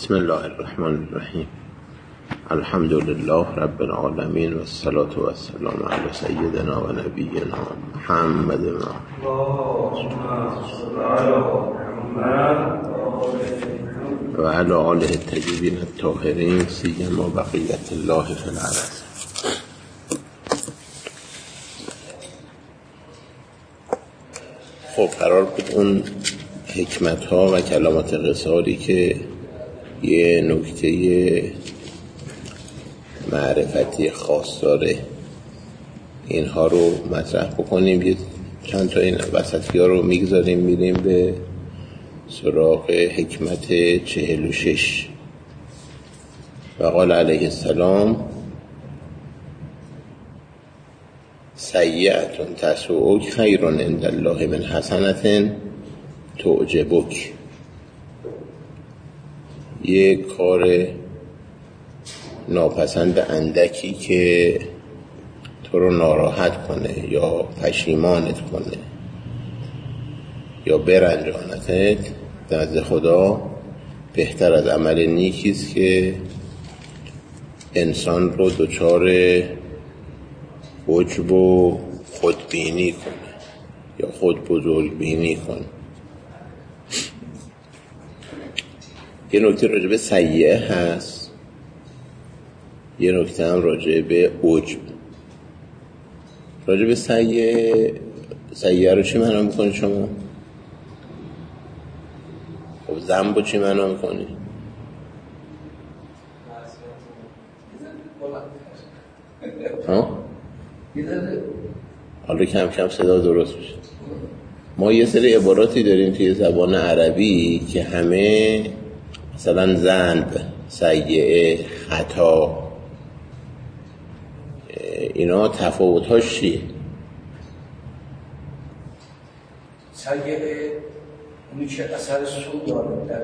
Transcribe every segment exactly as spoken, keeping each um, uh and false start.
بسم الله الرحمن الرحیم. الحمد لله رب العالمین و الصلاة و السلام علی سیدنا و نبینا محمد و علی آله الطیبین الطاهرین سیما بقیت الله فی الارض. خب قرار بود اون حکمت ها و کلمات قصاری که یه نکته معرفتی خاص داره اینها رو مطرح بکنیم. یه چند تا این وسطی ها رو میگذاریم میریم به سراغ حکمت چهل و شش. و قال علیه السلام سیئة تسوءک خیر عند الله من حسنة تعجبک. یک کار ناپسند اندکی که تو رو ناراحت کنه یا پشیمانت کنه یا برنجانتت، نزد خدا بهتر از عمل نیکیست که انسان رو دچار عجب و خودبینی کنه یا خود بزرگ بینی کنه. یه نکته راجع به سیئه هست، یه نکته هم راجع به عجب. راجع به سیئه سیئه رو چی معنا میکنی شما؟ خب ذنب رو چی معنا میکنی؟ ها؟ حالا کم کم صدا درست میشه. ما یه سری عباراتی داریم توی زبان عربی که همه مثلا ذنب، سیئه، خطا، اینا تفاوت‌هاش چیه؟ سیئه اونی که اثر سوء داره در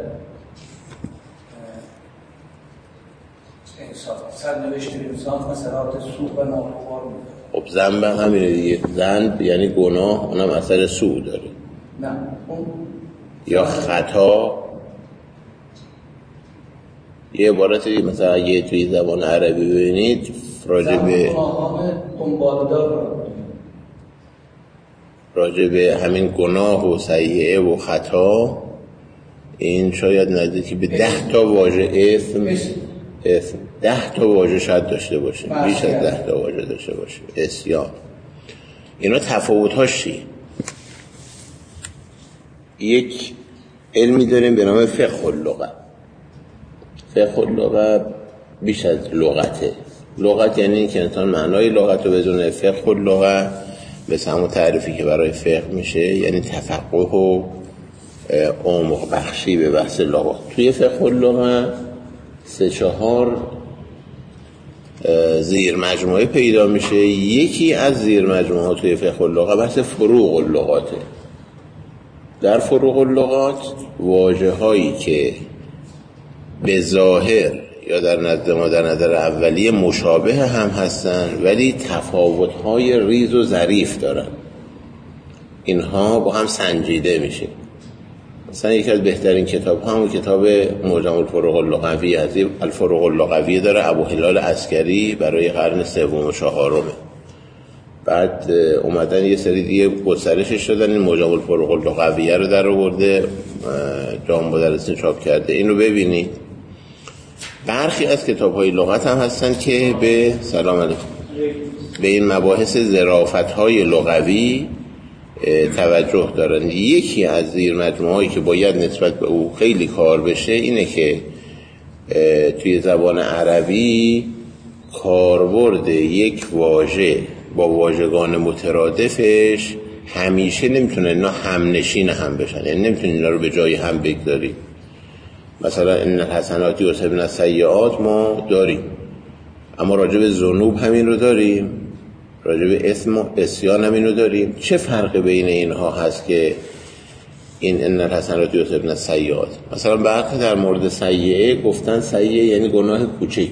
انسان، سرنوشت انسان اثرات سوء و ناگوار میده. خب ذنب همینه دیگه. ذنب یعنی گناه، اونم اثر سوء داره. نه اون یا خطا. یه عبارتی مثلا اگه توی زبان عربی ببینید راجع به راجع به همین گناه و سیئه و خطا، این شاید نزدیکی به ده تا واژه اسم اسم ده تا واژه شاید داشته باشه، بیش از ده تا واژه داشته باشه. عصیان. اینا تفاوت‌هاش چیه؟ یک علمی داریم به نام فقه اللغة. فقه اللغة بیش از لغته. لغت یعنی این که انسان معنای لغت رو بدونه. فقه اللغة مثل همون تعریفی که برای فقه میشه یعنی تفقه و عمق بخشی به بحث لغت. توی فقه اللغة سه چهار زیر مجموعه پیدا میشه. یکی از زیر مجموعه توی فقه اللغة بحث فروع اللغاته. در فروع اللغات واژه هایی که به ظاهر یا در نزد ما در نظر اولیه مشابه هم هستن ولی تفاوت‌های ریز و ظریف دارن، اینها با هم سنجیده میشه. مثلا یکی از بهترین کتاب همون کتاب معجم الفروق اللغوی هست. الفروق اللغوی داره ابو هلال عسکری برای قرن سوم و چهارم. بعد اومدن یه سری دیگه گسترشش دادن، این معجم الفروق اللغوی رو در آورده، جام مدرسین چاپ کرده. اینو ببینید. برخی از کتاب‌های لغت هم هستن که به سلام علیکم به این مباحث ظرافت‌های لغوی توجه دارن. یکی از زیر مجموعه‌هایی که باید نسبت به او خیلی کار بشه اینه که توی زبان عربی کاربرد یک واژه با واژگان مترادفش همیشه نمیتونه اینا همنشین هم بشن، یعنی نمیتونه اینا رو به جای هم بگذاری. مثلا ان الحسنات یذهبن السیئات ما داریم، اما راجع به ذنوب همین رو داریم، راجع به اسم و عصیان همین رو داریم. چه فرق بین اینها هست که این ان الحسنات یذهبن السیئات؟ مثلا برخی در مورد سیئه گفتن سیئه یعنی گناه کوچک.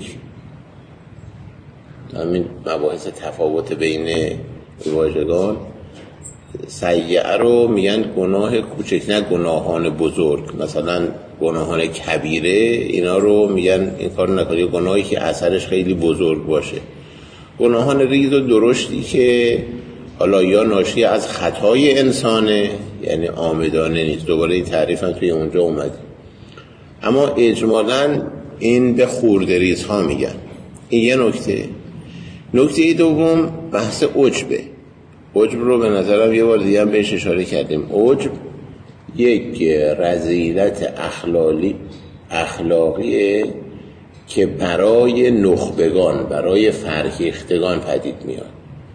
همین مباحث تفاوت بین واژگان. سیئه رو میگن گناه کوچک، نه گناهان بزرگ. مثلا گناهان کبیره، اینا رو میگن این کار نکنید، گناهی که اثرش خیلی بزرگ باشه. گناهان ریز و درشتی که حالا یا ناشی از خطای انسانه، یعنی عامدانه نیست، دوباره این تعریف هم توی اونجا اومده، اما اجمالاً این به خردریز ها میگن. این یه نکته. نکته دوم بحث عجبه. عجب رو به نظرم یه بار دیگه هم بهش اشاره کردیم. عجب یک رذیلت اخلاقی اخلاقیه که برای نخبگان، برای فرهیختگان پدید میاد.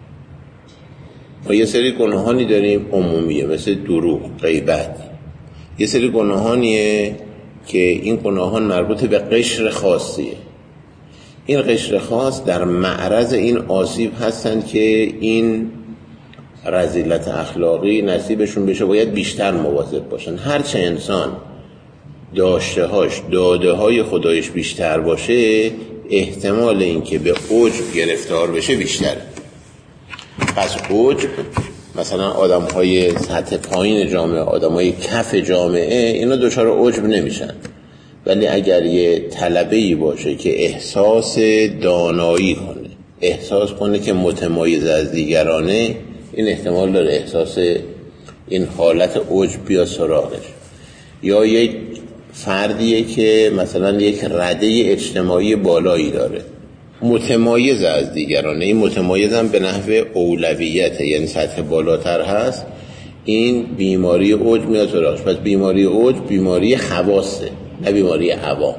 ما یه سری گناهانی داریم عمومیه، مثل دروغ، غیبت. یه سری گناهانیه که این گناهان مربوط به قشر خاصیه. این قشر خاص در معرض این آسیب هستن که این رذیلت اخلاقی نصیبشون بشه، باید بیشتر مواظب باشن. هرچه انسان داشته هاش، داده های خدایش بیشتر باشه، احتمال این که به عجب گرفتار بشه بیشتره. پس عجب مثلا آدم های سطح پایین جامعه، آدم های کف جامعه، اینا دچار عجب نمیشن. ولی اگر یه طلبه‌ای باشه که احساس دانایی کنه، احساس کنه که متمایز از دیگرانه، این احتمال داره احساس این حالت عجب بیاد سراغش. یا یک فردیه که مثلا یک رده اجتماعی بالایی داره، متمایز از دیگرانه، این متمایز هم به نحو اولویت، یعنی سطح بالاتر هست، این بیماری عجب میاد سراغش. پس بیماری عجب بیماری خواصه، نه بیماری عوام.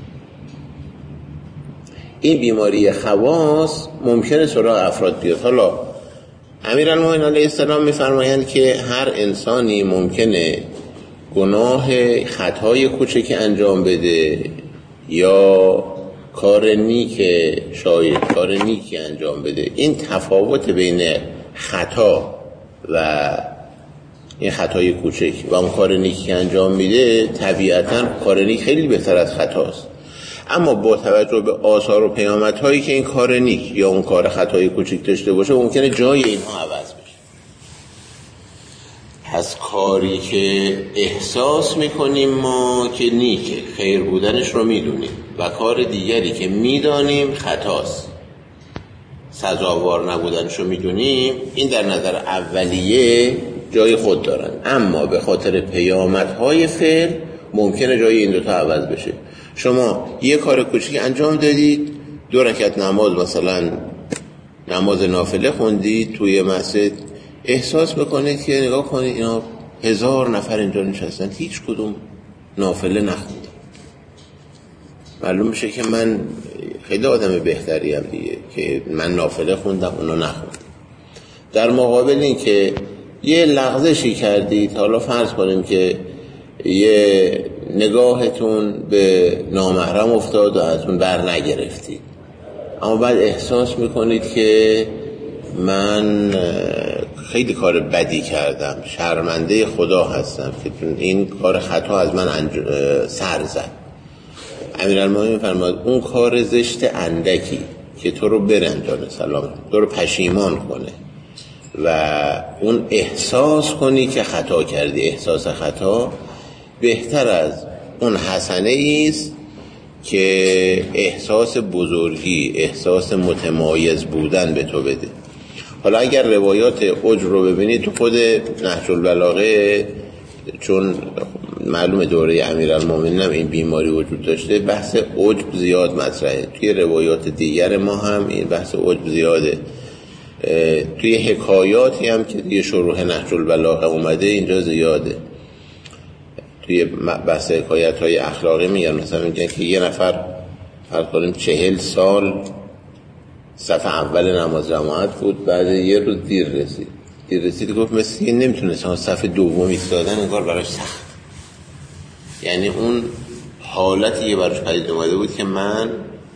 این بیماری خواص ممکنه سراغ افراد بیاد. حالا امیرالمومنین علیه السلام میفرمایند که هر انسانی ممکنه گناه، خطای کوچکی انجام بده یا کار نیک، شاید کار نیکی انجام بده. این تفاوت بین خطا و این خطای کوچک و اون کار نیکی که انجام میده، طبیعتاً کار نیک خیلی بهتر از خطاست. اما با توجه به آثار و پیامدهایی که این کار نیک یا اون کار خطای کوچک داشته باشه، ممکنه جای اینها عوض بشه. پس کاری که احساس میکنیم ما که نیکه، خیر بودنش رو میدونیم، و کار دیگری که میدانیم خطاست، سزاوار نبودنش رو میدونیم، این در نظر اولیه جای خود دارن. اما به خاطر پیامدهای فعل ممکنه جای این دوتا عوض بشه. شما یه کار کوچیک انجام دادید، دو رکعت نماز، مثلا نماز نافله خوندید توی مسجد، احساس میکنید که نگاه کنید اینا هزار نفر اینجا نشستن، هیچ کدوم نافله نخوندن. معلوم میشه که من خیلی آدم بهتری هم دیگه که من نافله خوندم اونا نخوندن. در مقابل این که یه لغزشی کردید، حالا فرض کنیم که یه نگاهتون به نامحرم افتاد و ازون بر نگرفتید، اما بعد احساس میکنید که من خیلی کار بدی کردم، شرمنده خدا هستم که این کار خطا از من انج... سر زد. امیرالمومنین فرمود اون کار زشت اندکی که تو رو برنجانه، سلام، تو رو پشیمان کنه و اون احساس کنی که خطا کردی، احساس خطا بهتر از اون حسنه ایست که احساس بزرگی، احساس متمایز بودن به تو بده. حالا اگر روایات عجب رو ببینید تو خود نهج البلاغه، چون معلوم دوره امیرالمومنین هم این بیماری وجود داشته، بحث عجب زیاد مطرحه. توی روایات دیگر ما هم این بحث عجب زیاده. توی حکایاتی هم که دیگه شروح نهج البلاغه اومده اینجا زیاده. توی بحث حکایت های اخلاقی میگن، مثلا میگن که یه نفر فرض کنیم چهل سال صف اول نماز جماعت بود، بعد یه روز دیر رسید دیر رسید گفت مثل که نمیتونست صف دوم ایستادن انگار براش سخت. یعنی اون حالتی که براش پدید اومده بود که من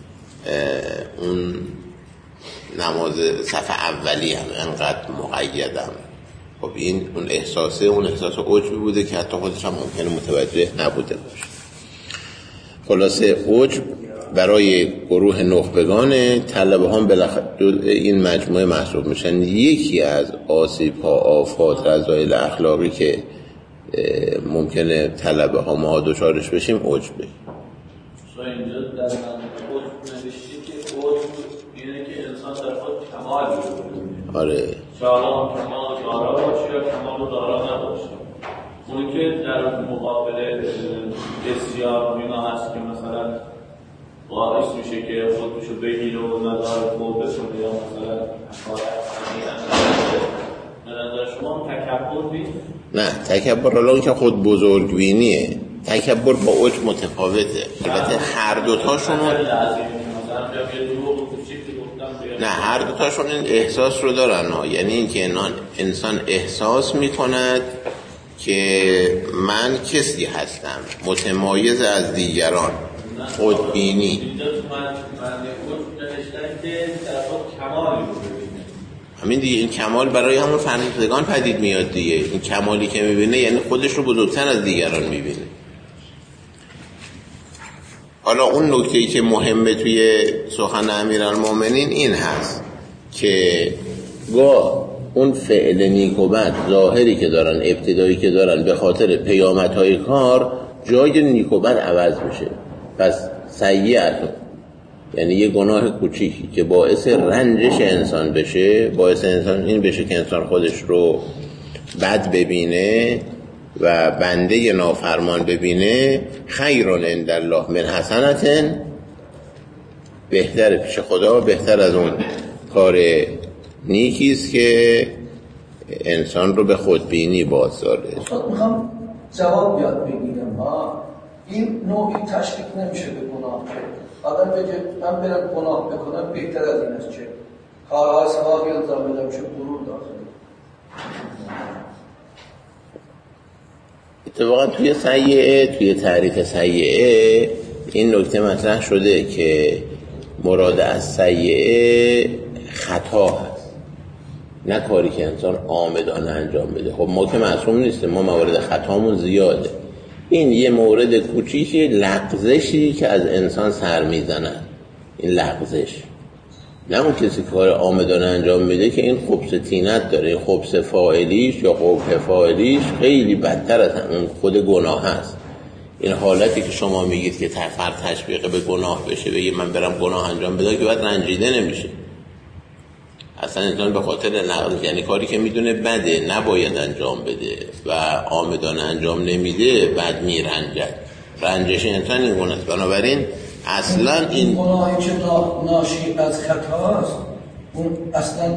اون نماز صف اولی هم انقدر مقیدم. خب این اون احساسه، اون احساس عجبی بوده که حتی خودش هم ممکنه متوجه نبوده باشه. خلاصه عجب برای گروه نخبگان طلبه هم بالاخره این مجموعه محسوب میشن. یکی از آسیب ها، آفات، رذایل اخلاقی که ممکنه طلبه ها ما دچارش بشیم عجبه. شما اینجا در عجب نوشتی که عجب اینه که انسان در خود کمال ببینه. آره. شالا کمال دارا باشه یا کمال دارا نباشه. اون که در مقابل بسیار اینا هست که مثلا باعث میشه که خودشو بگیره و نظر خوب بسونه یا مثلا حقایق به نظر شما تکبر نیست؟ نه تکبر حالا اون که خود بزرگبینیه، تکبر با عجب متفاوته. البته هر دوتاشون نه هر دوتاشون این احساس رو دارن ها. یعنی این که انسان احساس میکند که من کسی هستم متمایز از دیگران، خودبینی. همین دیگه، این کمال برای همون فرهیختگان پدید میاد دیگه. این کمالی که میبینه یعنی خودش رو بزرگتر از دیگران میبینه. حالا اون نکته‌ای که مهمه توی سخن امیرالمومنین این هست که گاه اون فعل نیک و بد ظاهری که دارن، ابتدایی که دارن، به خاطر پیامدهای کار جای نیک و بد عوض میشه. پس سیئتون یعنی یه گناه کوچیکی که باعث رنجش انسان بشه، باعث انسان این بشه که انسان خودش رو بد ببینه و بنده نافرمان ببینه، خیرون عند الله من حسنتن، بهتر پیش خدا، بهتر از اون کار نیکیست که انسان رو به خودبینی بازداره. خود میخوام جواب بیاد بگیرم ها. این نوعی تشکیک نمیشه به گناه که آدم بگه من برم گناه بکنم بهتر از این است، چه کارهای ثوابی انجام بدم، چه غرور داخلی. اتفاقا توی سیئه، توی تعریف سیئه این نکته مطرح شده که مراد از سیئه خطا هست، نه کاری که انسان عامدانه انجام بده. خب ما که معصوم نیستیم، ما موارد خطامون زیاده. این یه مورد کوچیکی، لغزشی که از انسان سر میزنن، این لغزش، نه اون کسی کار عامدانه انجام میده که این خبث طینت داره. خبث فاعلیش یا قبح فاعلیش خیلی بدتر از همون خود گناه هست. این حالتی که شما میگید که فرد تشویق به گناه بشه، بگه من برم گناه انجام بدم، که بعد رنجیده نمیشه. اصلا انسان به خاطر لغزش، یعنی کاری که میدونه بده نباید انجام بده و عامدانه انجام نمیده، بعد میرنجد. رنجش انسان این گونه است. بنابراین اصلا این گناهی که ناشی از خطاست اون اصلا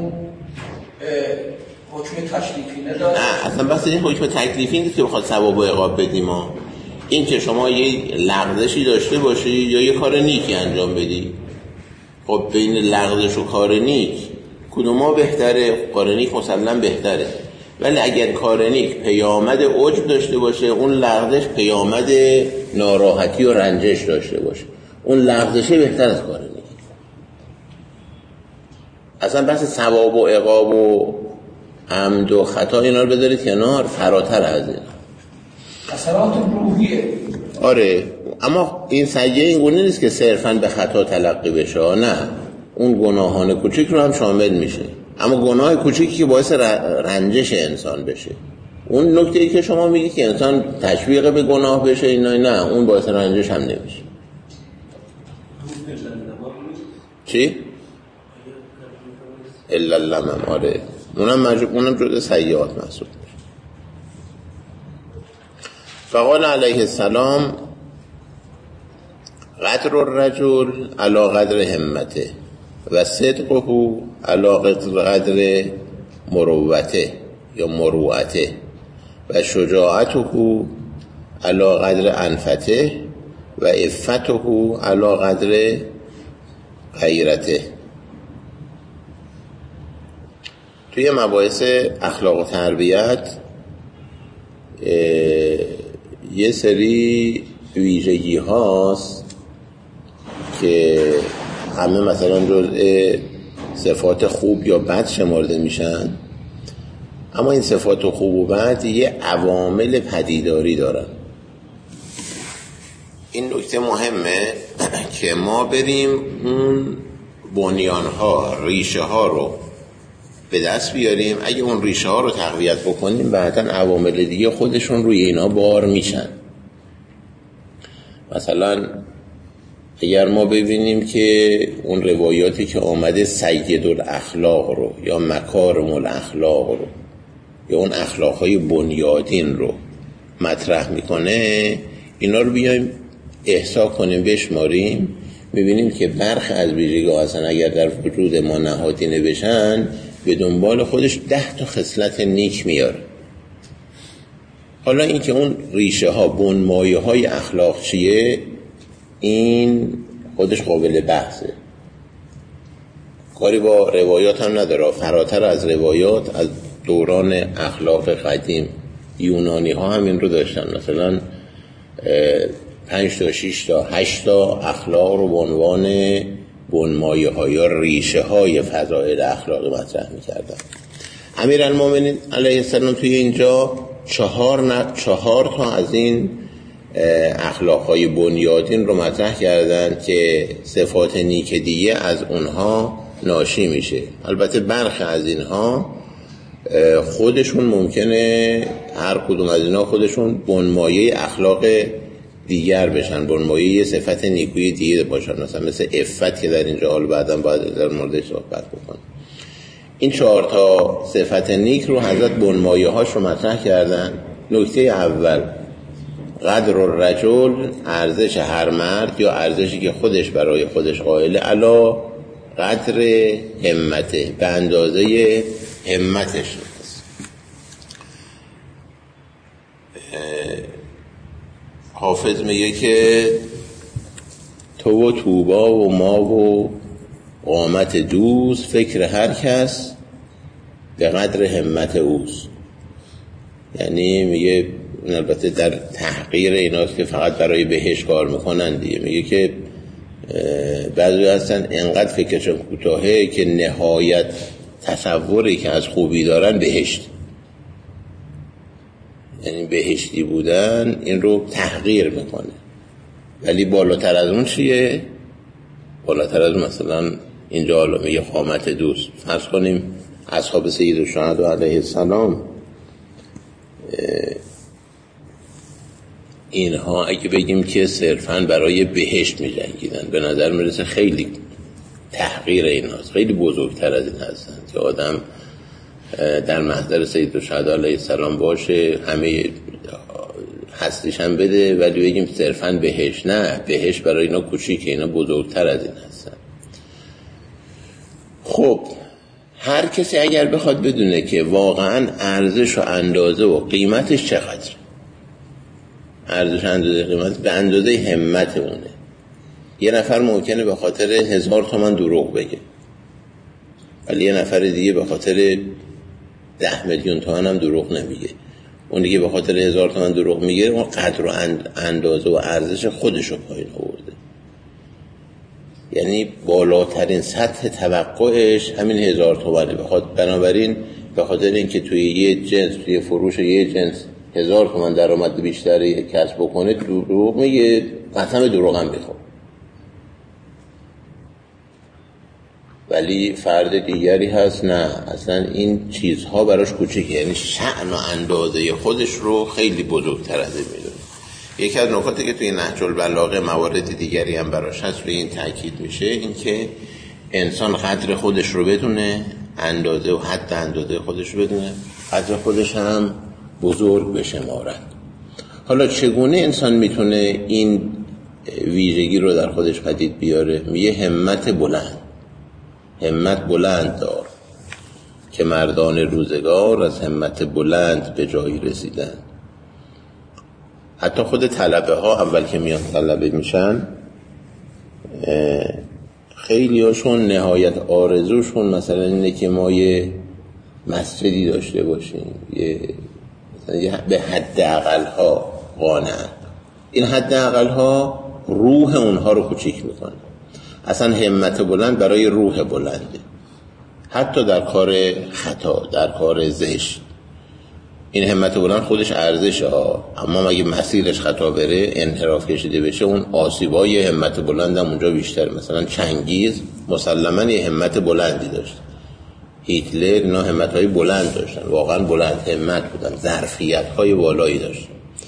حکم تکلیفی نداره. نه اصلا بس این حکم تکلیفی نیست که بخواد ثواب و عقاب بدیم ها. این که شما یه لغزشی داشته باشی یا یه کار نیکی انجام بدی، خب بین لغزش و کار نیک کدوما بهتره؟ کار نیک مسلم بهتره. ولی اگر کار نیک پیامد عجب داشته باشه، اون لغزش پیامد ناراحتی و رنجش داشته باشه، اون لغزشه بهتر از کار نیک. اصلا بحث ثواب و عقاب و عمد و خطا اینا رو بذارید کنار، فراتر از این اثرات روحیه. آره، اما این سیئه این گونه نیست که صرفاً به خطا تلقی بشه، نه، اون گناهان کوچیک رو هم شامل میشه. اما گناه کوچیکی که باعث رنجش انسان بشه، اون نکته‌ای که شما میگید که انسان تشویق به گناه بشه، اینا نه، اون باعث رنجش هم نمیشه. چی؟ الا اللمم. آره، اونم مجبور، اونم جزء سیئات محسوب میشه. فقال علیه السلام قدر الرجل علی قدر همته و صدقه علی قدر مروته یا مروعته و شجاعته علی قدر انفته و عفته علی قدر غیرته. توی مباحث اخلاق و تربیت یه سری ویژگی هاست که همه مثلا جزء صفات خوب یا بد شمرده میشن، اما این صفات خوب و بد یه عوامل پدیداری دارن. این نکته مهمه که ما بریم اون بنیان ها، ریشه ها رو به دست بیاریم. اگه اون ریشه ها رو تقویت بکنیم بعداً عوامل دیگه خودشون روی اینا بار میشن. مثلا اگر ما ببینیم که اون روایاتی که آمده سید الاخلاق رو یا مکارم الاخلاق رو یا اون اخلاقهای بنیادین رو مطرح میکنه، اینا رو بیایم احصا کنیم بشماریم، میبینیم که برخی از ویژگی‌ها اصلا اگر در وجود ما نهادینه بشن به دنبال خودش ده تا خصلت نیک میاره. حالا این که اون ریشه ها بنمایه های اخلاق چیه، این خودش قابل بحثه، کاری با روایات هم نداره. فراتر از روایات از دوران اخلاق قدیم یونانی ها هم این رو داشتن، مثلا پنج تا شش تا هشت تا اخلاق رو به عنوان بنمایه ها یا ریشه های فضائل اخلاقی مطرح میکردن. امیرالمومنین علیه السلام توی اینجا چهار نه چهار تا از این اخلاقهای بنیادین رو مطرح کردن که صفات نیک دیگه از اونها ناشی میشه. البته برخی از اینها خودشون ممکنه هر کدوم از اینها خودشون بنمایه اخلاق دیگر بشن، بنمایه صفت نیکویی دیگه باشن، مثلا مثل عفت که در اینجا حال بعداً باید در موردش صحبت بکنم. این چهار تا صفت نیک رو حضرت بنمایه هاش رو مطرح کردن. نکته اول قدر الرجل، ارزش هر مرد یا ارزشی که خودش برای خودش قائله، علا قدر همته، به اندازه همتش. حافظ میگه که تو و توبا و ما و قامت دوست، فکر هر کس به قدر همت اوست. یعنی میگه، البته در تحقیر ایناست که فقط برای بهش کار میکنن دیگه، میگه که بعضی هستن انقدر فکرشون کوتاهه که نهایت تصوری که از خوبی دارن بهشت، یعنی بهشتی بودن این رو تحقیر میکنه. ولی بالاتر از اون چیه؟ بالاتر از مثلا اینجا حالا میگه قامت دوست. فرض کنیم اصحاب سید الشهدا علیه السلام، اینها اگه بگیم که صرفاً برای بهشت می‌جنگیدن، به نظر میرسه خیلی تحقیر ایناست، خیلی بزرگتر از این هستند که آدم در محضر سید الشهدا علیه السلام باشه، همه هستیش هم بده، ولی بگیم صرفاً بهشت. نه، بهشت برای اینا کوچیکه، اینا بزرگتر از این هستن. خب هر کسی اگر بخواد بدونه که واقعاً ارزش و اندازه و قیمتش چقدر، ارزش اندازه قیمت به اندازه همت اونه. یه نفر ممکنه به خاطر هزار تومن دروغ بگه، ولی یه نفر دیگه به خاطر ده میلیون تومن هم دروغ نمیگه. اون دیگه به خاطر هزار تومن دروغ میگه، اون قدر و اندازه و ارزش خودش رو پایین آورده. یعنی بالاترین سطح توقعش همین هزار تومنه. بخاطر بنابراین به خاطر اینکه توی یه جنس، توی فروش یه جنس هزار تومن درآمد بیشتری کسب بکنه، دروغ میگه، قسم دروغ هم میخوره. ولی فرد دیگری هست نه، اصلا این چیزها براش کوچیکه، یعنی شأن و اندازه خودش رو خیلی بزرگتر از این میدونه. یکی از نکاتی که توی نهج البلاغه موارد دیگری هم براش هست روی این تاکید میشه، این که انسان قدر خودش رو بدونه، اندازه و حد اندازه خودش رو بدونه، قدر خودش هم بزرگ بشمارد. حالا چگونه انسان میتونه این ویژگی رو در خودش پدید بیاره؟ میگه همت بلند، همت بلند دار که مردان روزگار از همت بلند به جایی رسیدن. حتی خود طلبه ها اول که میان طلبه میشن، خیلی هاشون نهایت آرزوشون مثلا اینه که ما یه مسجدی داشته باشیم، یه به حد اقل ها قانعن. این حد اقل ها روح اونها رو کوچیک میکنه. اصلا همت بلند برای روح بلنده، حتی در کار خطا، در کار زشت. این همت بلند خودش ارزشه ها، اما اگه مسیرش خطا بره، انحراف کشیده بشه، اون آسیبای همت بلند هم اونجا بیشتر. مثلا چنگیز مسلماً یه همت بلندی داشت، هیتلر، اینا همت‌های بلند داشتن، واقعا بلند همت بودن، ظرفیت‌های بالایی داشتن.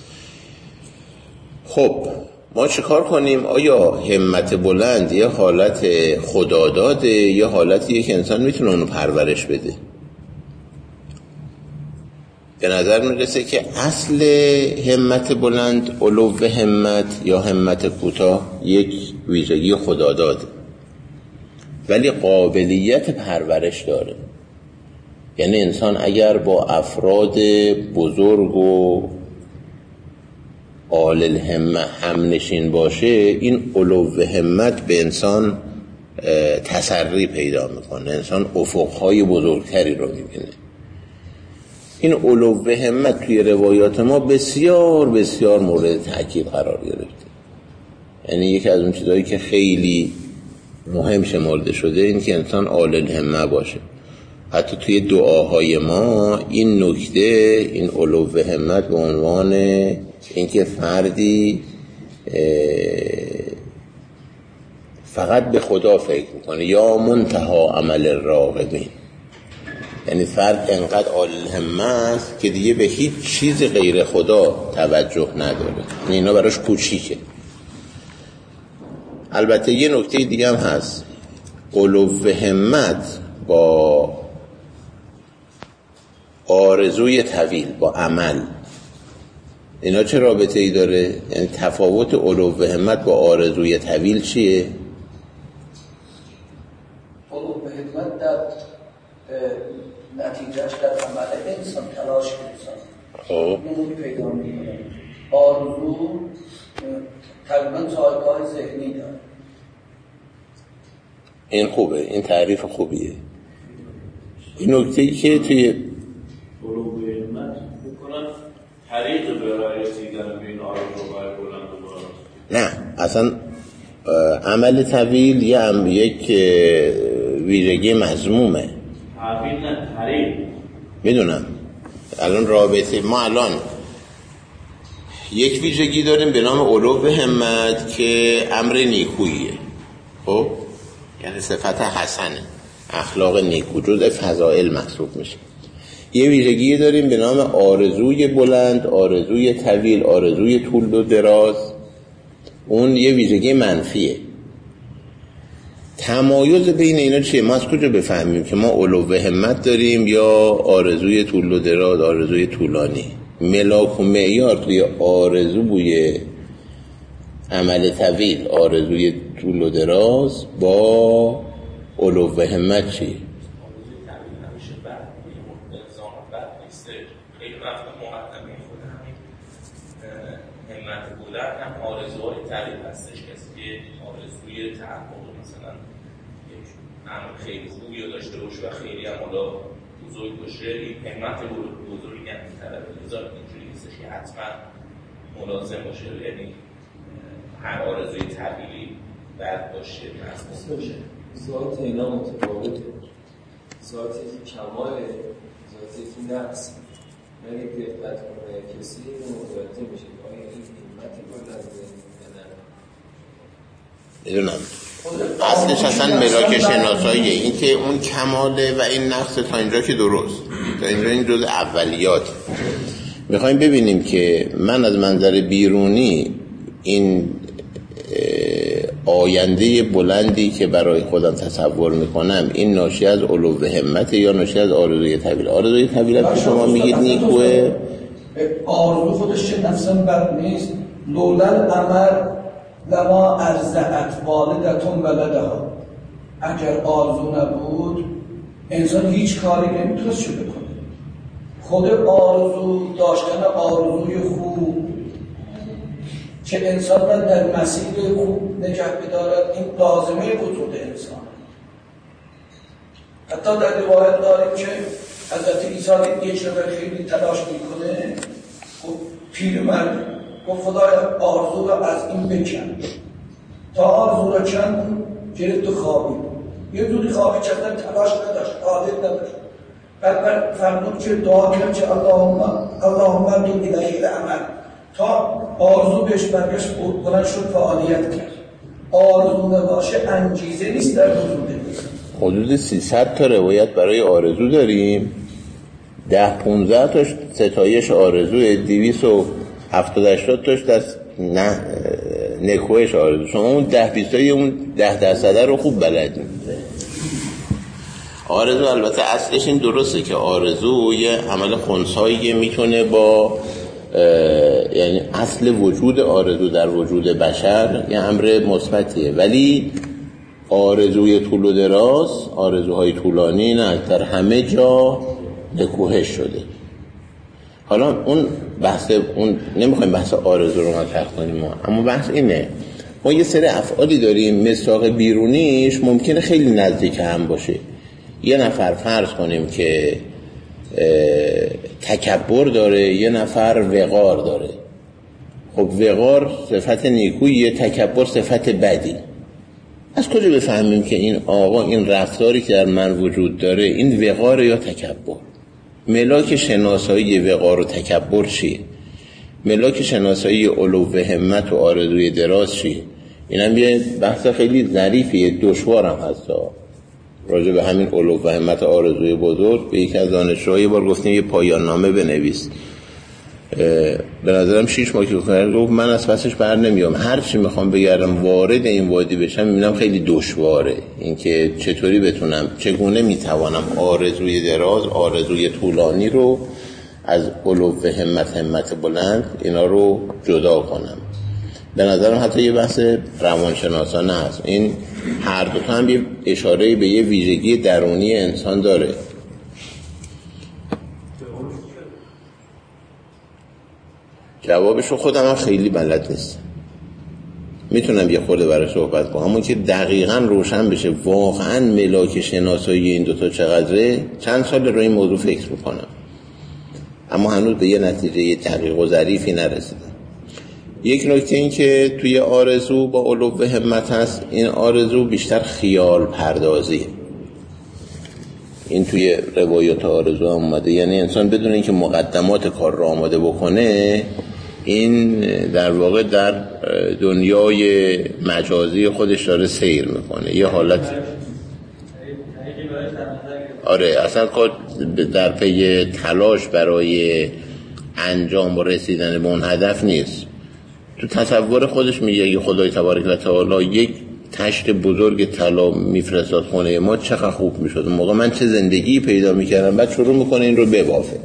خب ما چه کار کنیم؟ آیا همت بلند یه حالت خداداده یا حالتیه که انسان میتونه اونو پرورش بده؟ به نظر میرسه که اصل همت بلند علو همت یا همت کوتاه یک ویژگی خداداده، ولی قابلیت پرورش داره. یعنی انسان اگر با افراد بزرگ و عال الهمه همنشین باشه، این علو همت به انسان تسری پیدا میکنه، انسان افقهای بزرگتری رو میبینه. این علو همت توی روایات ما بسیار بسیار مورد تأکید قرار گرفته. یعنی یکی از اون چیزایی که خیلی مهم شمرده شده این که انسان عال الهمه باشه. حتی توی دعاهای ما این نکته، این علو همت به عنوان اینکه فردی فقط به خدا فکر میکنه، یا منتها عمل الراغبین، یعنی فرد انقدر عال الهمه است که دیگه به هیچ چیز غیر خدا توجه نداره، یعنی اینا براش کوچیکه. البته یه نکته دیگه هم هست، علو همت با آرزوی طویل، با عمل، اینا چه رابطه ای داره؟ یعنی تفاوت علو همت با آرزوی طویل چیه؟ علو همت در نتیجهش در عمل انسان، تلاش انسان خب نمونی پیدا میکنه. آرزو تقریبا جایگاه ذهنی داره. این خوبه، این تعریف خوبیه. این نکته‌ای که توی علو همت میکنن طریق برای رسیدن به این آرزوهای بلند و بالا. نه اصلا عمل طویل یه هم یک ویژگی مذمومه. طویل نه، طریق. میدونم الان رابطه ما الان یک ویژگی داریم به نام علو همت که امر نیکوییه، خب یعنی صفت حسنه، اخلاق نیکو، جزء فضائل محسوب میشه. یه ویژگی داریم به نام آرزوی بلند، آرزوی طویل، آرزوی طول و دراز، اون یه ویژگی منفیه. تمایز بین اینا چیه؟ ما از کجا بفهمیم که ما علو همت داریم یا آرزوی طول و دراز، آرزوی طولانی؟ ملاک و معیار توی آرزو بوی عمل طویل، آرزوی طول و دراز با علو همت چیه؟ هم آرزوهای طویل هستش، کسی که آرزوی تحقق مثلا یک امر خیلی خوبی رو داشته باشه و خیلی هم حالا بزرگ باشه، این همت بزرگی هم می‌طلبه. لذا اینجوری نیستش که حتما ملازم باشه، یعنی هر آرزوی طویلی بد باشه، مضمون باشه. ذات اینا متفاوته، ذاتی که کماله، ذاتی که نقص. اگه دقت کنه کسی متوجه میشه آیا این همتی بلنده یا نه. میدونم اصلش اصلا ملاک شناساییه، این که اون کماله و این نقص تا اینجا که درست، تا اینجا این جز اولیات. میخوایم ببینیم که من از منظر بیرونی این آینده بلندی که برای خودم تصور میکنم این ناشی از علو همت یا ناشی از آرزوی طویل؟ آرزوی طویل که شما میگید نیکوه، آرزو خودش چه نفساً بد نیست. لولن عمل لما ارزعت والدتون ولدها، اگر آرزو نبود انسان هیچ کاری نمیتونست شده کنه. خود آرزو داشتن آرزوی خوب که انسان را در مسیر خوب نگه بدارد، این لازمه وجود انسان. حتی در روایت داریم که حضرت عیسی یک شبه خیلی تلاش میکنه، پیرمرد گفت خدایا آرزو را از این بکن. تا آرزو را کن گرفت و خوابید، یه دوری خوابی چندن تلاش نداشت، عادت نداشت. بعد فرمود که دعا کنم که اللهم اللهم دو الیه العمل، تا آرزو بهش برگشت بلند شد فعالیت کرد. آرزو نباشه انگیزه نیست در وجود نیست. حدود سیصد تا روایت برای آرزو داریم. ده پونزده تاش ستایش آرزوه، دویست و هفتاد هشتاد تاش دست نه نکوهش آرزو. شما اون ده بیستای اون ده درصده رو خوب بلدیم. آرزو البته اصلش این درسته که آرزو یه عمل خنثیه، میتونه با یعنی اصل وجود آرزو در وجود بشر یه امر مثبتیه، ولی آرزوی طول و دراز، آرزوهای طولانی نه، در همه جا نکوهش شده. حالا اون بحث اون نمیخوایم بحث آرزو رو مطرح کنیم ما، اما بحث اینه ما یه سری افعالی داریم مصداق بیرونیش ممکنه خیلی نزدیک هم باشه. یه نفر فرض کنیم که تکبر داره، یه نفر وقار داره. خب وقار صفت نیکویه، تکبر صفت بدی. از کجا بفهمیم که این آقا این رفتاری که در من وجود داره این وقار یا تکبر؟ ملاک شناسایی وقار و تکبر چیه؟ ملاک شناسایی علو و همت و آرزوی دراز چیه؟ اینم یه بحث خیلی ظریفیه، دشوارم هست. راجع به همین علو و همت آرزوی بزرگ به یکی از دانشجوها یه بار گفتیم یه پایان نامه بنویس. به نظرم شیش ماه که گفت من از پسش بر نمیام، هر چی میخوام بگردم وارد این وادی بشم میبینم خیلی دشواره. اینکه چطوری بتونم، چگونه میتوانم آرزوی دراز، آرزوی طولانی رو از علو و همت، همت بلند، اینا رو جدا کنم. به نظرم حتی یه بحث روانشناسانه هست. این هر دو تا هم یه اشاره به یه ویژگی درونی انسان داره. جوابشو خودم هم خیلی بلد نیست، میتونم یه خورده برای صحبت کنم، اما که دقیقاً روشن بشه واقعاً ملاک شناسایی این دوتا چقدره، چند سال روی این موضوع فکر میکنم، اما هنوز به یه نتیجه دقیق و ظریفی نرسیدم. یک نکته این که توی آرزو با علو و همت هست، این آرزو بیشتر خیال پردازیه. این توی روایات آرزو هم اومده، یعنی انسان بدون اینکه مقدمات کار را آماده بکنه، این در واقع در دنیای مجازی خودش داره سیر میکنه. یه حالت آره اصلا کار در پی تلاش برای انجام و رسیدن به اون هدف نیست. تو تصور خودش میگه اگه خدای تبارک و تعالی یک تشت بزرگ طلا میفرستاد خونه ما چقدر خوب میشد، اون موقع من چه زندگی پیدا میکردم. بعد شروع میکنه این رو ببافه.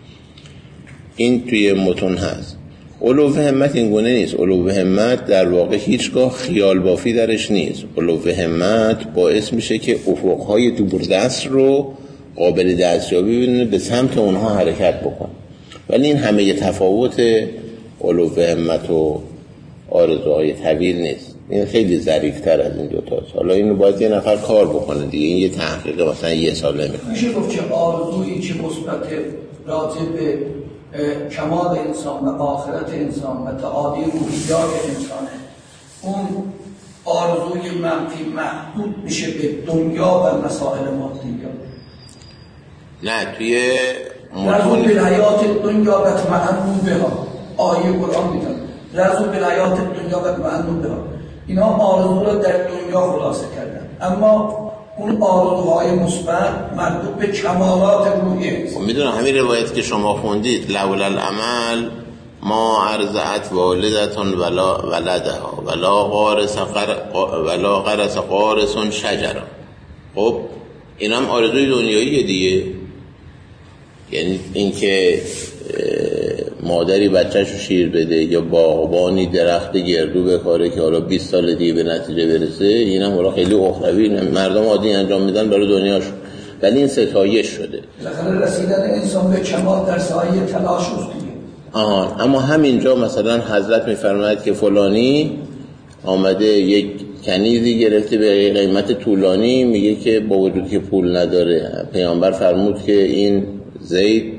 این توی متون هست. علو و همت این گونه نیست. علو و همت در واقع هیچگاه خیال بافی درش نیست. علو و همت باعث میشه که افقهای دوردست رو قابل دستیابی ببینه، به سمت اونها حرکت بکن. ولی این همه تفاوت علو و همت و آرزوهای طویل نیست. این خیلی ظریف‌تر از این دوتاست. حالا اینو باید یه نفر کار بکنه دیگه. این یه تحقیق مثلا یه سال نمیخواد. میشه گفت که آرزویی که مثبت راجع به کمال انسان و آخرت انسان و تعالی روحیات انسانه، اون آرزوی منفی محدود میشه به دنیا و مسائل مادیه. نه توی رضو بالحیات دنیا و اطمئنوا بها، آیه قرآن میگه رضو بالحیات دنیا و اطمئنوا بها. اینا آرزو رو در دنیا خلاصه کردن، اما اون آرزوهای مثبت مربوط به کمالات روحیه. خب میدونم همین روایت که شما خوندید لولا العمل ما ارزعت والدتون ولا ولدها ولا غارس قر ولا غرس غارس شجره. خب اینم آرزوی دنیاییه دیگه. یعنی اینکه مادری بچه‌شو شیر بده یا باغبانی درخت گردو بکاره که حالا بیست سال دیگه به نتیجه برسه، اینم حالا خیلی اخروی مردم عادی انجام میدن برای دنیاشون، ولی این ستایش شده. بالاخره رسیدن انسان به کمال در سایه تلاش است دیگه. آها، اما همینجا مثلا حضرت میفرماید که فلانی آمده یک کنیزی گرفته به قیمت طولانی، میگه که با وجود که پول نداره، پیامبر فرمود که این زید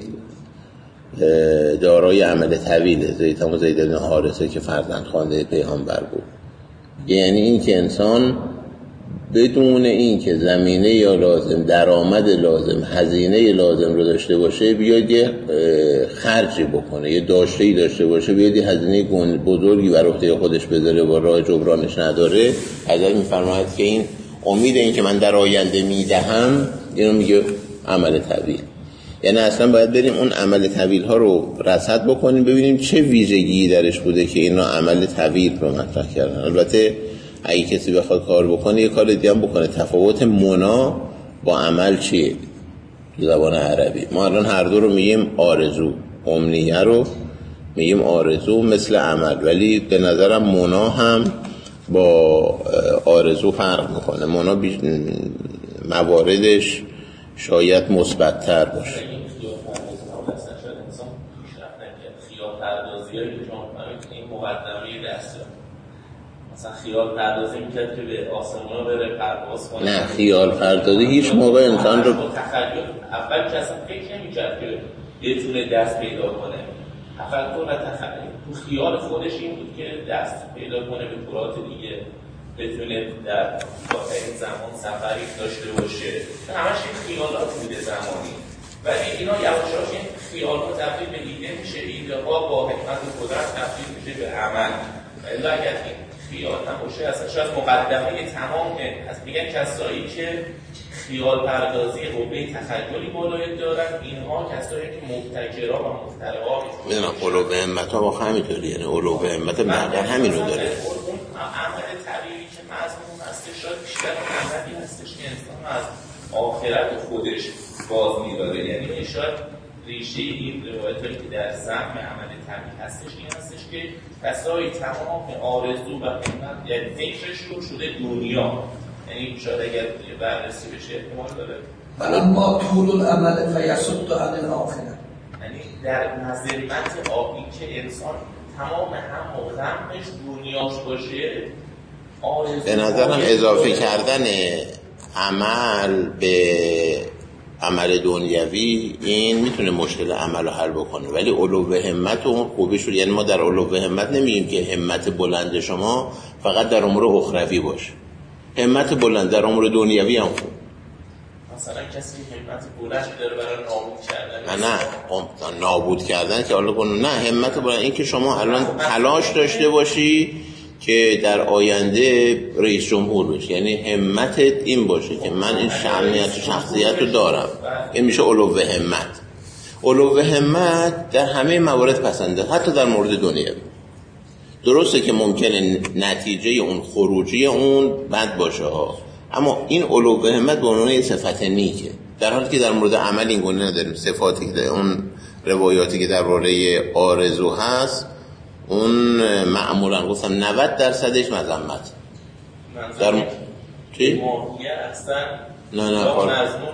دارای عمل طویله. زید هم زید بن حارثه که فرزند خوانده پیامبر بود. یعنی این که انسان بدون این که زمینه یا لازم، درآمد لازم، هزینه لازم رو داشته باشه، بیاد یه خرجی بکنه، یه داشته‌ای داشته باشه، بیاد یه هزینه بزرگی بر عهده خودش بذاره و راه جبرانش نداره، حضرت میفرماید که این امید این که من در آینده میدهم، اینو میگه عمل طویل. یعنی اصلا باید بریم اون عمل طویل ها رو رصد بکنیم، ببینیم چه ویژگی درش بوده که اینا عمل طویل رو مطرح کردن. البته اگه کسی بخواد کار بکنه یه کار دیگه هم بکنه، تفاوت منا با عمل چیه تو زبان عربی. ما الان هر دو رو میگیم آرزو، امنیه رو میگیم آرزو مثل عمل، ولی به نظرم منا هم با آرزو فرق میکنه. منا بیش... مواردش شاید مثبت‌تر باشه. این مقدمه دسته مثلا خیال پردازی میکرد که به آسمونا بره پرواز کنه. نه، خیال پردازی هیچ موقع انسان رو تخیل اول که اصلا فکر نمیکرد که بتونه دست پیدا کنه. تفکر و تخیل تو خیال خودش این بود که دست پیدا کنه به کرات دیگه، بتونه در این زمان سفری داشته باشه. همش این خیالات بوده زمانی، ولی اینا یواش یواش این خیالات تبدیل به ایده میشه، ایده ها با حکمت و قدرت تبدیل میشه به عمل. الا اگر این خیال نباشه اصلا شاید مقدمه تمام از میگن کسایی که خیال پردازی قوه تخیلی بالایی دارن، اینها کسایی که مبتکرا و مخترعا میشن. نه، علو به همت ها واقعا همینطوری، یعنی علو به همت مقدر همینو داره. اون عمل طبیعی که مضمون هستش شاید بیشتر عملی هستش که انسان از آخرت خودش باز می‌داره. یعنی شاید ریشه این روایتایی که در سهم عمل طبیعی هستش این هستش که کسایی تمام آرزو و همت یعنی فکرش رو شده دنیا. یعنی شاید اگر بررسی بشه احتمال داره اما طول العمل فیصد عن الاخره، یعنی در مذمت آبی که انسان تمام هم و غمش دنیاش باشه. آرزو به نظرم اضافه کردن عمل به عمل دنیوی این میتونه مشکل عمل رو حل بکنه، ولی علو همت و اون خوبی شد. یعنی ما در علو همت نمیگیم که همت بلند شما فقط در امور اخروی باشه، همت بلند در امور دنیوی هم خوب. مثلا کسی همت بلند داره برای نابود کردن، نه نه نابود کردن که حالا کنه، نه همت بلند این که شما الان تلاش داشته باشی که در آینده رئیس جمهور بشی، یعنی همتت این باشه که من این شخصیت و شخصیت رو دارم. این میشه علو همت. علو همت در همه موارد پسنده، حتی در مورد دنیا. درسته که ممکنه نتیجه اون خروجی اون بد باشه ها، اما این علو همت به عنوان صفت نیکه، در حالی که در مورد عمل این گونه نداریم. صفاتی که اون روایاتی که درباره آرزو هست اون معمولا گفتم نود درصدش مذمت. در م... چی؟ ماهیه اصلا نه نه خال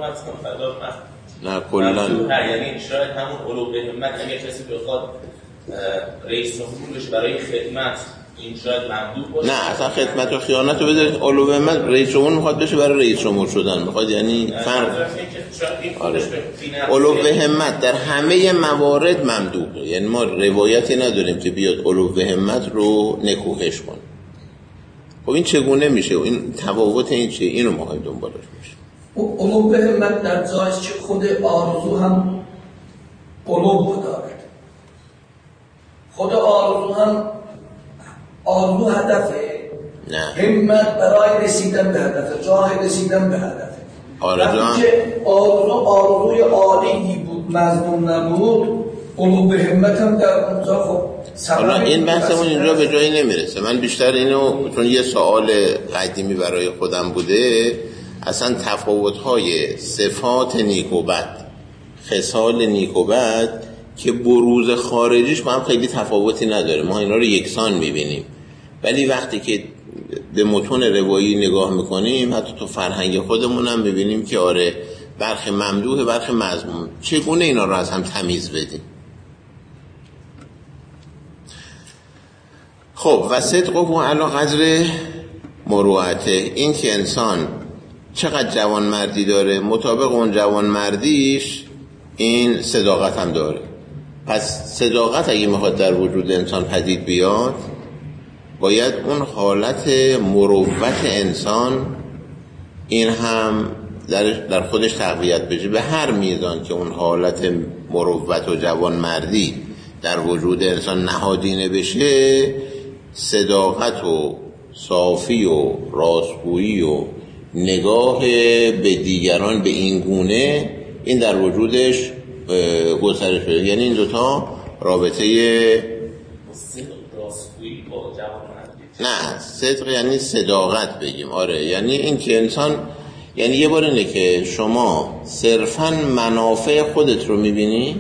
نه کلن، یعنی شاید همون علو به همت اگه کسی بخواد رئیس جمهور بشه برای خدمت این شاید ممدوح باشه. نه اصلا خدمت و خیانت رو بذارید علو به همت. رئیس جمهور میخواد بشه برای رئیس جمهور شدن میخواد، یعنی فرق. آره. علو به همت در همه موارد ممدوحه، یعنی ما روایتی نداریم که بیاد علو به همت رو نکوهش کنه. خب این چگونه میشه؟ این تفاوت این چیه؟ اینو ما خواهیم دنبالش میشه. علو به همت در جایش که خود آرزو هم قلوب دارد، خود آرزو هم آرزو هدفه، نه همت برای رسیدن به هدفه، جاه رسیدن به هدفه. آرزو هم که آرزو آرزوی عالی بود، مضمون نبود، علو به همت هم در اونجا خب حالا این بحثمون اینجا به جایی نمیرسه. من بیشتر اینو چون یه سوال قدیمی برای خودم بوده، اصلا تفاوت‌های صفات نیک و بد، خصال نیک و بد که بروز خارجیش با هم خیلی تفاوتی نداره، ما اینا رو یکسان میبینیم، ولی وقتی که به متون روایی نگاه میکنیم حتی تو فرهنگ خودمون هم میبینیم که آره برخی ممدوح برخی مذموم. چگونه اینا رو از هم تمیز بدیم؟ خب و صدق و علی قدر مروءته، این که انسان چقدر جوانمردی داره مطابق اون جوانمردیش این صداقت هم داره. پس صداقت اگه میخواد در وجود انسان پدید بیاد باید اون حالت مروت انسان این هم در, در خودش تقویت بشه. به هر میزان که اون حالت مروت و جوانمردی در وجود انسان نهادینه بشه، صداقت و صافی و راستگویی و نگاه به دیگران به این گونه این در وجودش گسترش پیدا. یعنی این دوتا رابطه نه صدق یعنی صداقت بگیم. آره یعنی این که انسان، یعنی یه بار اینه که شما صرفاً منافع خودت رو میبینی.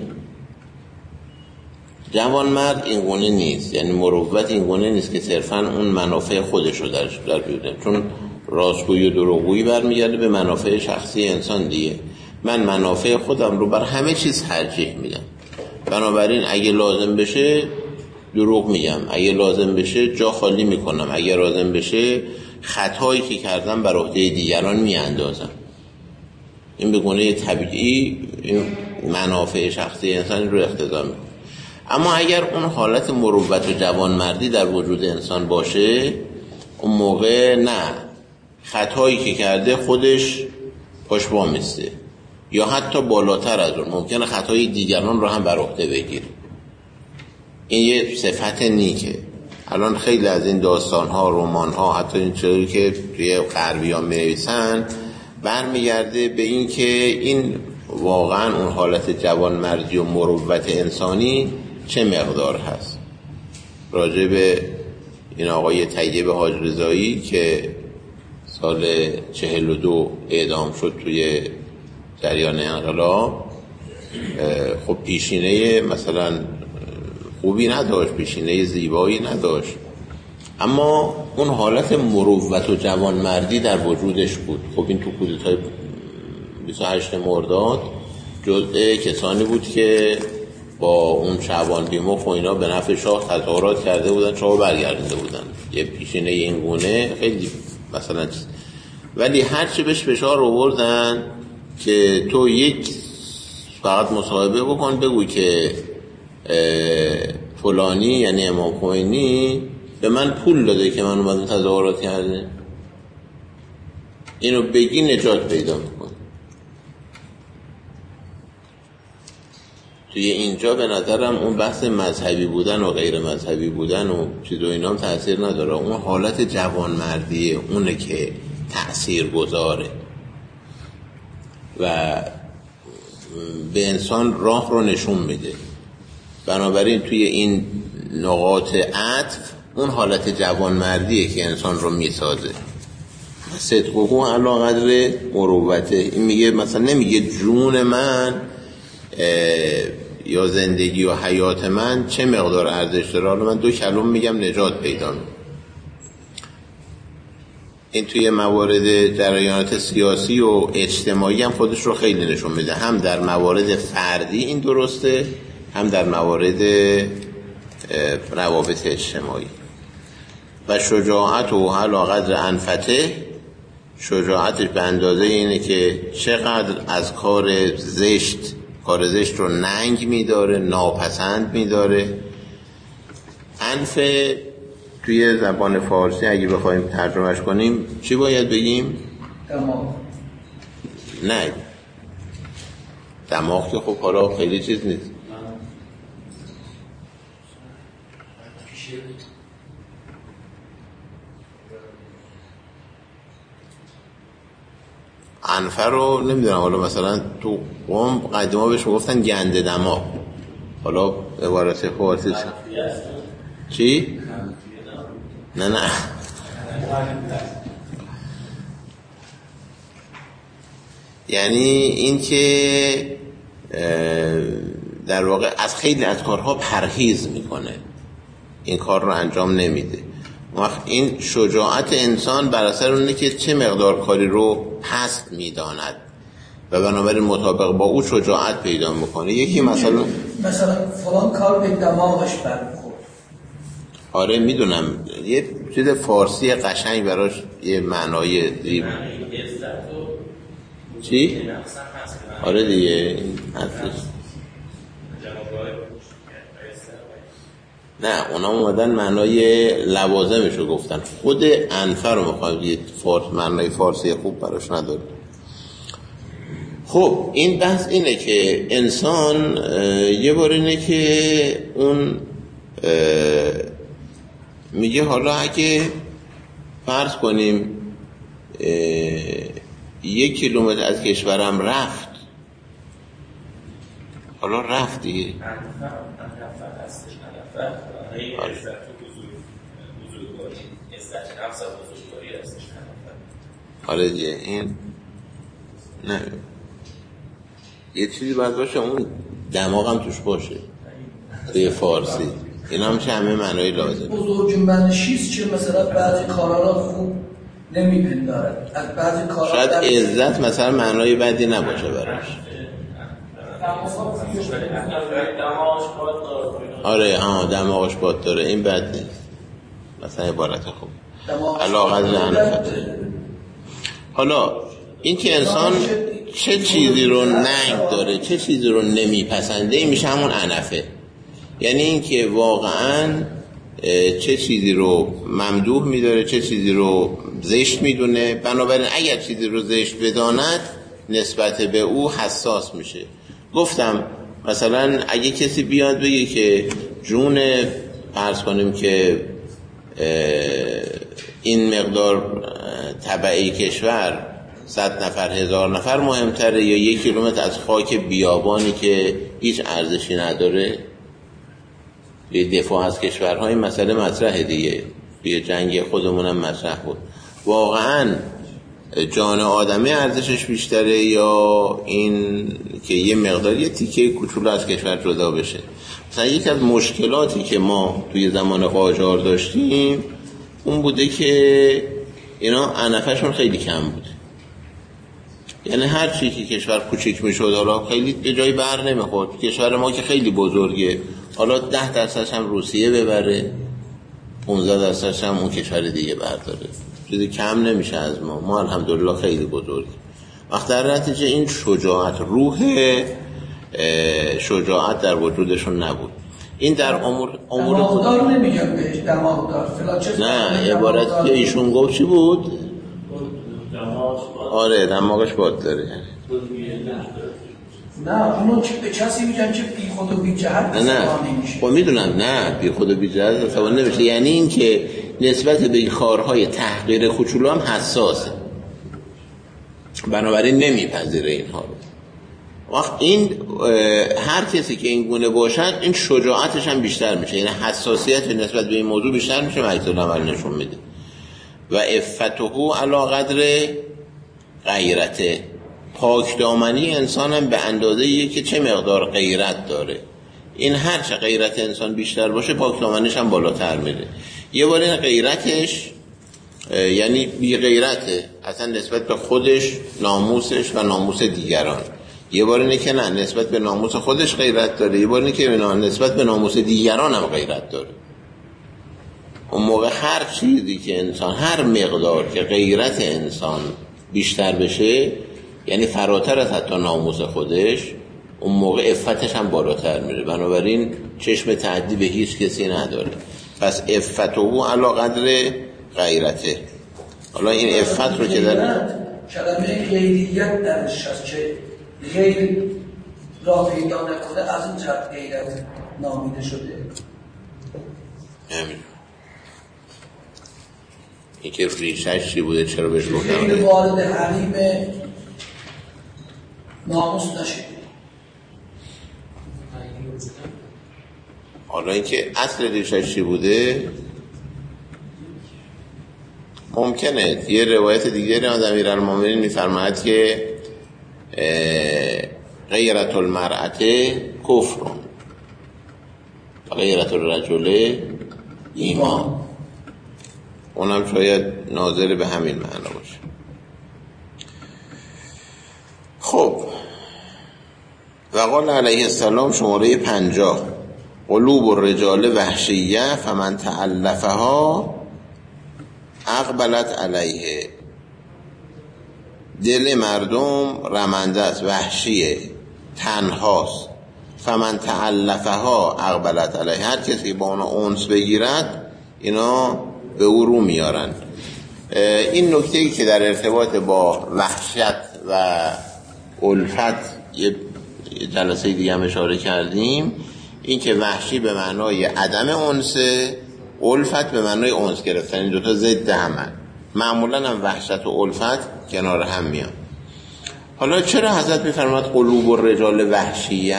جوان مرد این گونه نیست، یعنی مروت این گونه نیست که صرفاً اون منافع خودش رو درش در بیاره، چون راستگویی و دروغگویی برمیگرده به منافع شخصی انسان دیگه. من منافع خودم رو بر همه چیز ترجیح میدم، بنابراین اگه لازم بشه دروغ میگم، اگه لازم بشه جا خالی میکنم، اگه لازم بشه خطایی که کردم بر عهده دیگران میاندازم. این به گونه طبیعی این منافع شخصی انسان رو اقتضا میکنه. اما اگر اون حالت مروت و جوانمردی در وجود انسان باشه، اون موقع نه، خطایی که کرده خودش پاش وامیسته، یا حتی بالاتر از اون ممکنه خطای دیگران رو هم بر عهده بگیره. این یه صفت نیکه. الان خیلی از این داستان‌ها، رمان‌ها، حتی این چیزی که توی غربی‌ها می‌نویسن برمیگرده به این که این واقعاً اون حالت جوانمردی و مروت انسانی چه مقدار هست. راجع به این آقای طیب حاج رضایی که سال چهل و دو اعدام شد توی جریان انقلاب، خب پیشینه مثلا خوبی نداشت، پیشینه زیبایی نداشت، اما اون حالت مروت و جوانمردی در وجودش بود. خب این تو کودتای بیست و هشت مرداد جزء کسانی بود که با اون شعبان بیمخ و اینا به نفع شاه تظاهرات کرده بودن، شاه برگردنده بودن. یه پیشینه این گونه خیلی مثلا چیز. ولی هرچی بهش فشار آوردن که تو یک فقط مصاحبه بکن، بگو که فلانی یعنی امام خمینی به من پول داده که من اومدم تظاهرات کرده، اینو بگی نجات پیدا میکن. توی اینجا به نظرم اون بحث مذهبی بودن و غیر مذهبی بودن و چیز و اینا هم تأثیر نداره. اون حالت جوانمردیه، اونه که تأثیر گذاره و به انسان راه رو نشون میده. بنابراین توی این نقاط عطف اون حالت جوانمردیه که انسان رو میسازه. صدقه علی قدر مروته. این میگه مثلا نمیگه جون من یا زندگی و حیات من چه مقدار ارزش داره، حالا من دو کلمه میگم نجات پیدا میکنه. این توی موارد جریانات سیاسی و اجتماعی هم خودش رو خیلی نشون میده. هم در موارد فردی این درسته، هم در موارد روابط اجتماعی. و شجاعت و علی قدر انفته، شجاعتش به اندازه اینه که چقدر از کار زشت کار زشت رو ننگ میداره، ناپسند میداره. انف توی زبان فارسی اگه بخوایم ترجمهش کنیم چی باید بگیم؟ دماغ. نه دماغ که خب حالا خیلی چیز نیست. انفر رو نمیدونم، حالا مثلا تو قوم قدیما بهش گفتن گنده دماغ، حالا عبارت فارسی چی؟ نه نه یعنی این که در واقع از خیلی از کارها پرهیز میکنه، این کار رو انجام نمیده. وقت این شجاعت انسان بر اثر اونه که چه مقدار کاری رو پست میداند و بنابراین مطابق با او شجاعت پیدا میکنه. یکی مثلا مثلا فلان کار به دماغش برمیخورد. آره میدونم، یه چیز فارسی قشنگ براش یه معنای دیگه. چی؟ آره دیگه این حرفش. نه اونا اومدن معنای لوازمشو گفتن، خود انفر رو میخوایم یه فارس معنای فارسی خوب براش نداره. خب این بحث اینه که انسان یه بار اینه که اون میگه حالا اگه فرض کنیم یک کیلومتر از کشورم رفت، حالا رفت دیگه. حالا دیگه این نه یه چیزی باید باشه اون دماغم توش باشه به فارسی، این هم چه همه معنای لازم. بزرگمنشیست چه مثلا بعضی کارا را خوب نمیپندارد، از بعضی کارا شاید عزت مثلا معنای بدی نباشه براش. آره ها دماغش باد داره، این بد نیست، مثلا عبارت خوب علاقه لعنت. حالا این که انسان چه چیزی رو ننگ داره چه چیزی رو نمیپسنده این میشه همون عنفه. یعنی این که واقعا چه چیزی رو ممدوح میداره چه چیزی رو زشت میدونه، بنابراین اگر چیزی رو زشت بداند نسبت به او حساس میشه. گفتم مثلا اگه کسی بیاد بگه که جون فرض کنیم که این مقدار تبعی کشور صد نفر هزار نفر مهمتره یا یک کیلومتر از خاک بیابانی که هیچ ارزشی نداره، یه دفاع از کشورهای مسئله مطرحه دیگه، یه جنگ خودمون هم مطرح بود. واقعا جان آدمی ارزشش بیشتره یا این که یه مقدار یه تیکه کوچولو از کشور جدا بشه؟ مثلا یکی از مشکلاتی که ما توی زمان قاجار داشتیم اون بوده که اینا عنفشون خیلی کم بود. یعنی هر چی که کشور کوچیک میشد حالا خیلی به جای بر نمیخورد. کشور ما که خیلی بزرگه، حالا ده درصدش هم روسیه ببره، پانزده درصدش هم اون کشور دیگه برداره، چیزی کم نمیشه از ما. ما الحمدلله خیلی بزرگی. وقت در نتیجه این شجاعت، روح شجاعت در وجودشون نبود. این در امور امور دماغدار نمیگم بهش دماغدار، نه عبارت که ایشون گفت چی بود؟ آره دماغش باد داره. نه اونو به کسی میگن که بی خود و بی جهت نه نه خب میدونم نه بی خود و بی جهت اصلا نمیشه. یعنی این که نسبت به این کارهای تحقیر کوچولو هم حساسه، بنابراین نمیپذیره اینها رو. وقت این هر کسی که این گونه باشد این شجاعتش هم بیشتر میشه، یعنی حساسیت نسبت به این موضوع بیشتر میشه و عکس العمل نشون میده. و عفته علی قدر غیرته، پاک دامنی انسان هم به اندازه یه که چه مقدار غیرت داره. این هر چه غیرت انسان بیشتر باشه پاک دامنیش هم بالاتر میره. یه بار این غیرتش یعنی بی غیرته اصلا نسبت به خودش، ناموسش و ناموس دیگران. یه بار اینه که نه نسبت به ناموس خودش غیرت داره، یه بار اینه که نسبت به ناموس دیگران هم غیرت داره. اون موقع هر چیزی که انسان هر مقدار که غیرت انسان بیشتر بشه، یعنی فراتر از حتی ناموس خودش، اون موقع عفتش هم بالاتر میره. بنابراین چشم تعدی به هیچ کسی نداره. پس عفته او علی قدر غیرته. حالا این عفت رو که در کلمه غیریت درش هست که غیر را پیدا نکنه از این جهت غیرت نامیده شده. همین این که ریشش چی بوده چرا بهش گفتم غیر وارد حریم ناموس نشده. حالا این که اصل ریشش چی بوده ممکنه یه روایت دیگری از امیرالمومنین میفرماید که غیرت المرأة کفر غیرت الرجل ایمان. اونم شاید ناظر به همین معنا باشه. خب و قال علیه السلام شماره پنجاه قلوب الرجال وحشیه فمن تعلفها اقبلت علیه. دل مردم رمنده است، وحشیه، تنهاست. فمن تعلفها اقبلت علیه، هر کسی با اونا انس بگیرد اینا به او رو میارن. این نکته‌ای که در ارتباط با وحشت و الفت یه جلسه دیگه هم اشاره کردیم، این که وحشی به معنای عدم انسه، الفت به معنای انس گرفتن، این دوتا ضد همن. معمولا هم وحشت و الفت کنار هم میان. حالا چرا حضرت میفرماد قلوب الرجال وحشیه؟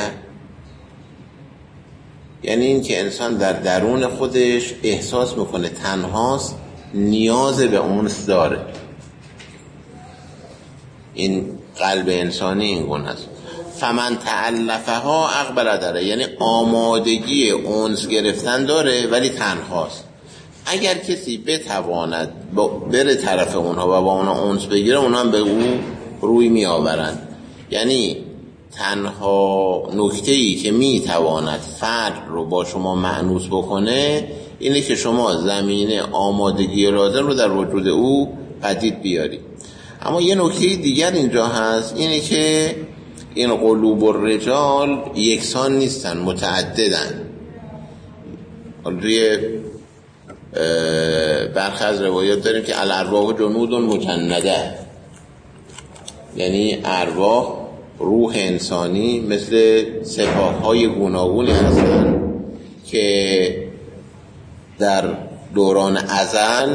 یعنی این که انسان در درون خودش احساس میکنه تنهاست، نیاز به انس داره. این قلب انسانی این گونه است. فمن تألفها اقبل داره، یعنی آمادگی انس گرفتن داره ولی تنهاست. اگر کسی بتواند بره طرف اونها و با اونها انس بگیره، اونها هم به اون روی می آورند. یعنی تنها نکته‌ای که می تواند فرد رو با شما مأنوس بکنه اینه که شما زمینه آمادگی لازم رو در وجود او پدید بیاری. اما یه نکته دیگر اینجا هست، اینه که این قلوب الرجال یکسان نیستن، متعددن. روی برخی از روایات داریم که الارواح جنود مجنده، یعنی ارواح روح انسانی مثل سپاه‌های گوناگونی هستند که در دوران ازل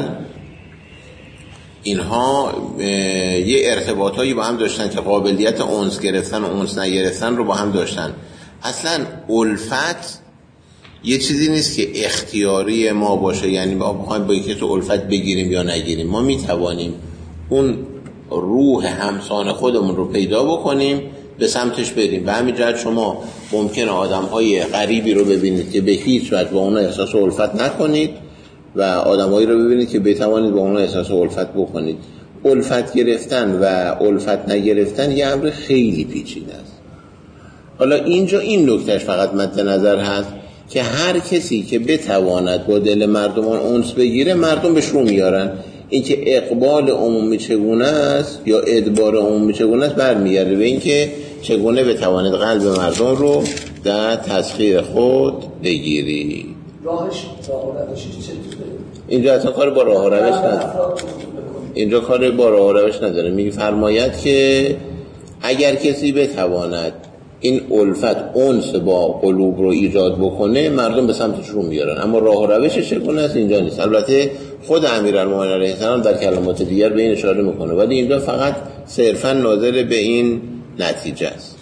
اینها یه ارتباطایی با هم داشتن که قابلیت انس گرفتن و انس نگرفتن رو با هم داشتن. اصلا الفت یه چیزی نیست که اختیاری ما باشه، یعنی ما بخوایم با یکی تو الفت بگیریم یا نگیریم. ما میتوانیم اون روح همسان خودمون رو پیدا بکنیم، به سمتش بریم. به همین جهت شما ممکنه آدم‌های غریبی رو ببینید که به هیچ وجه با اونها احساس الفت نکنید و آدم‌هایی رو ببینید که بتوانید با اونها احساس الفت بکنید. الفت گرفتن و الفت نگرفتن یه امر خیلی پیچیده است. حالا اینجا این نکتهش فقط مد نظر هست که هر کسی که بتواند با دل مردمان انس بگیره، مردم بهش رو میارن. این که اقبال عمومی چگونه است یا ادبار عمومی چگونه است برمیگرده به این که چگونه بتوانید قلب مردم رو در تسخیر خود بگیری. راهش راه و روشش چطوره؟ اینجا اصلا کار با راه و روش نداره. اینجا کار با راه و روش نداره. میگه فرماید که اگر کسی بتواند این الفت انس با قلوب رو ایجاد بکنه، مردم به سمتش رو میارن. اما راه و روشش چگونه است اینجا نیست. البته خود امیرالمومنین علیه السلام در کلمات دیگر به این اشاره میکنه، ولی اینجا فقط صرفا ناظر به این نتیجه است.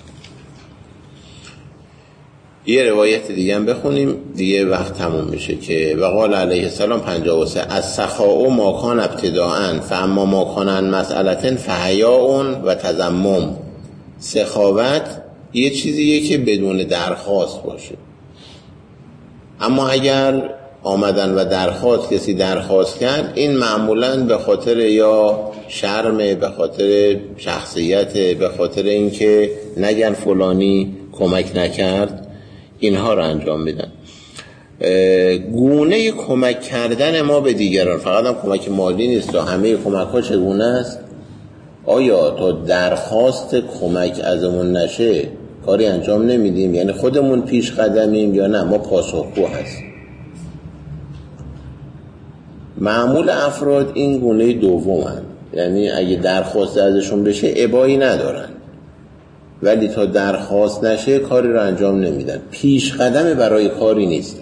یه روایت دیگه هم بخونیم دیگه وقت تموم میشه که وقال علیه السلام پنجاه و سه از سخاء ما کان ابتداءً فاما ما کان عن مسئلة فحیاء و تذمم. سخاوت یه چیزیه که بدون درخواست باشه، اما اگر آمدن و درخواست کسی درخواست کرد، این معمولاً به خاطر یا شرم، به خاطر شخصیت، به خاطر اینکه نگن فلانی کمک نکرد، اینها رو انجام میدن. گونه کمک کردن ما به دیگران فقط هم کمک مالی نیست، تا همه کمک ها چگونه است؟ آیا تا درخواست کمک ازمون نشه کاری انجام نمیدیم؟ یعنی خودمون پیش قدمیم یا نه ما پاسخگو هستیم؟ معمول افراد این گونه دوم هست، یعنی اگه درخواست ازشون بشه ابایی ندارن، ولی تا درخواست نشه کاری رو انجام نمیدن، پیش قدم برای کاری نیستن.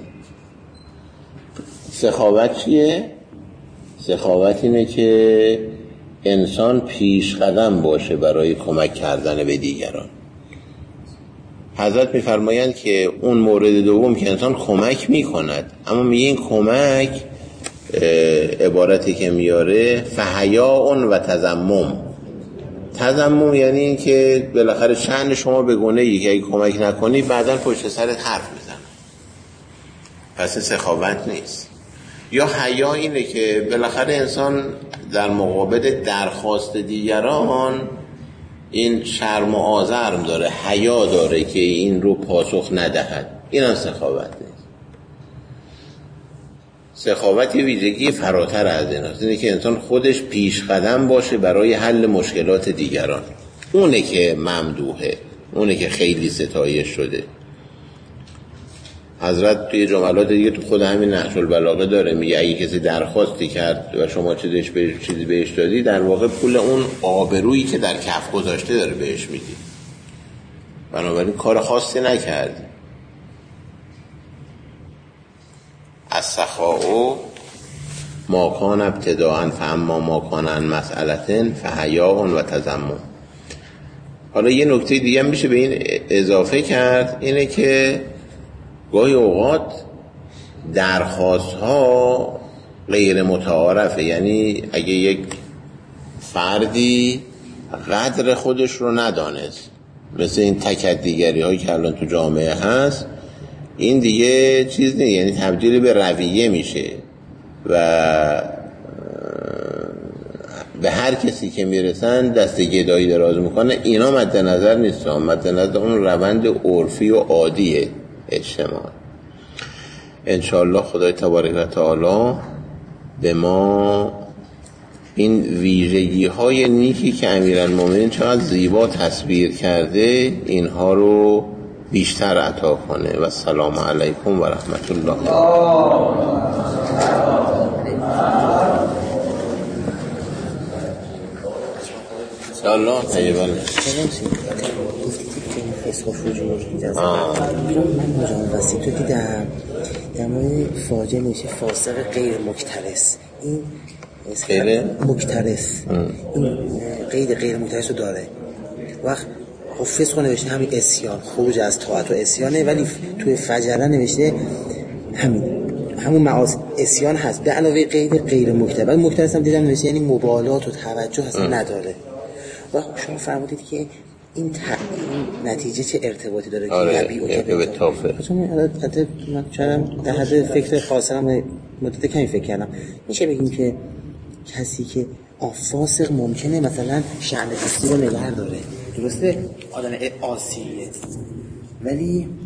سخاوت چیه؟ سخاوت اینه که انسان پیش قدم باشه برای کمک کردن به دیگران. حضرت میفرمایند که اون مورد دوم که انسان کمک میکند، اما میگه این کمک عبارتی که میاره فحیاء و تذمم. تذمم یعنی این که بالاخره شأن شما به گونه‌ای که اگه کمک نکنی بعداً پشت سرت حرف میزنن، پس این سخاوت نیست. یا حیا اینه که بالاخره انسان در مقابل درخواست دیگران این شرم و آزرم داره، حیا داره که این رو پاسخ ندهد. این هم سخاوت نیست. سخاوت یه ویژگی فراتر از این است، اینه که انسان خودش پیش قدم باشه برای حل مشکلات دیگران. اونه که ممدوحه، اونه که خیلی ستایش شده. حضرت توی جملات دیگه تو خود همین نهج البلاغه داره، میگه اگه کسی درخواستی کرد و شما چیزیش بهش چیزی بهش دادی، در واقع پول اون آبرویی که در کف گذاشته داره بهش میدی، بنابراین کار خاصی نکردی. از سخاء ما کان ابتداءً فاما ما کان عن مسئلة فحیاء و تضمن. حالا یه نکته دیگه هم میشه به این اضافه کرد، اینه که گاهی اوقات درخواست ها غیر متعارفه. یعنی اگه یک فردی قدر خودش رو ندانست، مثل این تکدیگری هایی که الان تو جامعه هست، این دیگه چیز نیست، یعنی تبدیل به رویه میشه و به هر کسی که میرسن دست گدایی دراز میکنه. اینا مد نظر نیست، مد نظر اون روند عرفی و عادی اجتماع. انشاءالله خدای تبارک و تعالی به ما این ویژگی های نیکی که امیرالمومنین چقدر زیبا تصویر کرده اینها رو بیشتر عطا کنه. و السلام علیکم و رحمت الله. الله طیبا. فسخ رجوع جزا من مجموع وسیع تو دیدم در مورد فاجعه نوشته فاسق غیر مکترث. این غیر مکترث این قید غیر مکترث رو داره. وقت فسخ نوشته همین عصیان، خروج از طاعت و عصیانه، ولی توی فجره نوشته همین همون معاصی عصیان هست به علاوه قید غیر مکترث. ولی مکترث هم دیدم نوشته یعنی مبالات و توجه اصلا نداره. و شما فرمودید که این, ت... این نتیجه چه ارتباطی داره؟ آره، که نبی و که به تافه چون البته من چرا در حد فکر خاصم مدت کمی فکر کردم، میشه بگیم که کسی که فاسق ممکنه مثلا شأن دوستی رو نگه داره، درسته آدم عاصیه، ولی